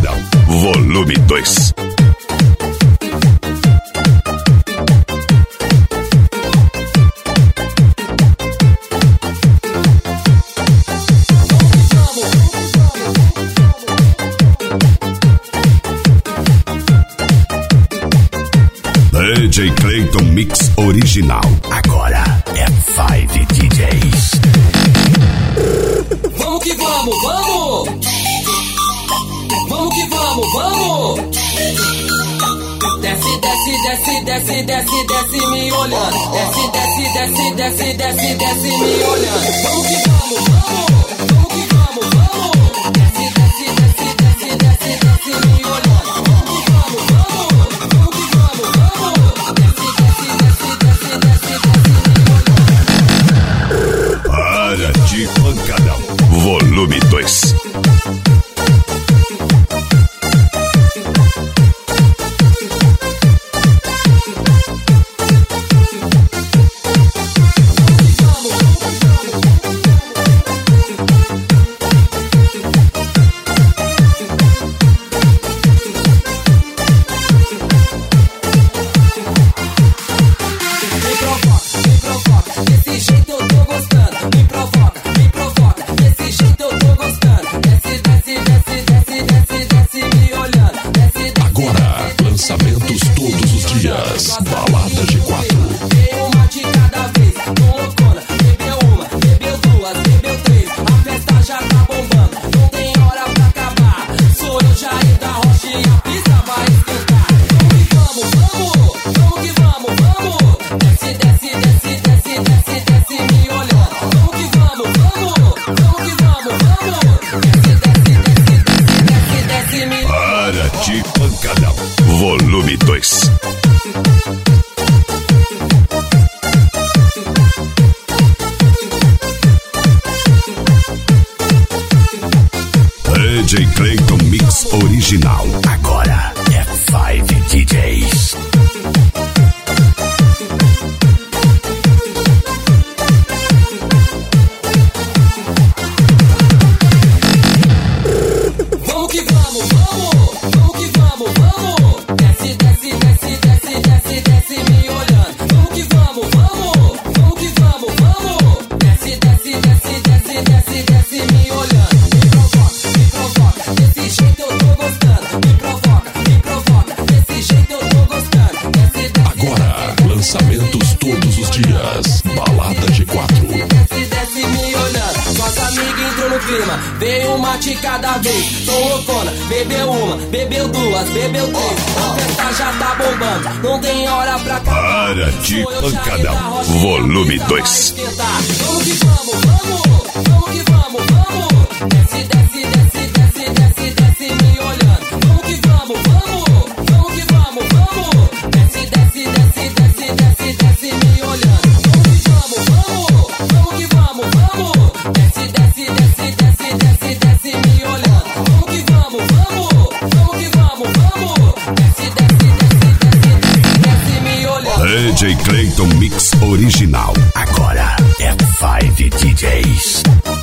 Pancadão, volume 2. DJ Clayton Mix original. Agora é 5 DJs. Vamos que vamos, vamos! Vamos que vamos, vamos! Desce, desce, desce, desce, desce, desce me olhando. Desce, desce, desce, desce, desce, desce me olhando. Vamos que vamos, vamos! Vamos que vamos, vamos! Desce, desce, desce, desce, desce, desce me olhando. Vamos que vamos, vamos! Vamos que vamos, vamos! Desce, desce, desce, desce, desce, desce me olhando. Para de pancadão, volume 2. Lançamentos todos os dias. Balada G4. Bebeu uma de cada vez, loucona. Bebeu uma, bebeu duas, bebeu três. A festa já tá bombando, não tem hora pra acabar. Sou eu, Jair da Rocha, e a pista vai esquentar. Vamos que vamos, vamos! Vamos que vamos, vamos! Desce, desce, desce, desce, desce, desce me olhando. Vamos que vamos, vamos! Vamos que vamos, vamos! Desce, desce, desce, desce, desce, desce me olhando. Para de pancadão, volume 2. DJ Clayton Mix original. Agora é 5 DJs. Vamos que vamos, vamos! Vamos que vamos, vamos! Desce, desce, desce, desce, desce, desce me olhando. Vamos que vamos, vamos! Vamos que vamos, vamos! Desce, desce, desce, desce, desce, desce me olhando. Me provoca, desse jeito eu tô gostando. Me provoca, desse jeito eu tô gostando. Desce, desce, Agora, lançamentos todos os dias. Balada G4. desce, desce me olhando. Suas amigas entrou no clima, veio uma de cada vez. Sou loucona, bebeu uma, bebeu duas, bebeu três. A festa já tá bombando, não tem hora pra acabar. Para de Sou eu, Jair da pancadão, Rocha, volume e a pista 2. vai esquentar. Vamos que vamos, vamos! Vamos que vamos, vamos! Desce, desce, desce, desce, desce, desce me olhando. Vamos que vamos, vamos! Vamos que vamos, vamos! Desce, desce, desce, desce, desce, desce me olhando. Vamos que vamos, vamos! Vamos que vamos, vamos! Desce, desce, desce, desce, desce, desce me olhando. Vamos que vamos, vamos! Vamos que vamos, vamos! Desce, desce, desce, desce, desce, desce me olhando. DJ Clayton Mix original. Agora é 5 DJs.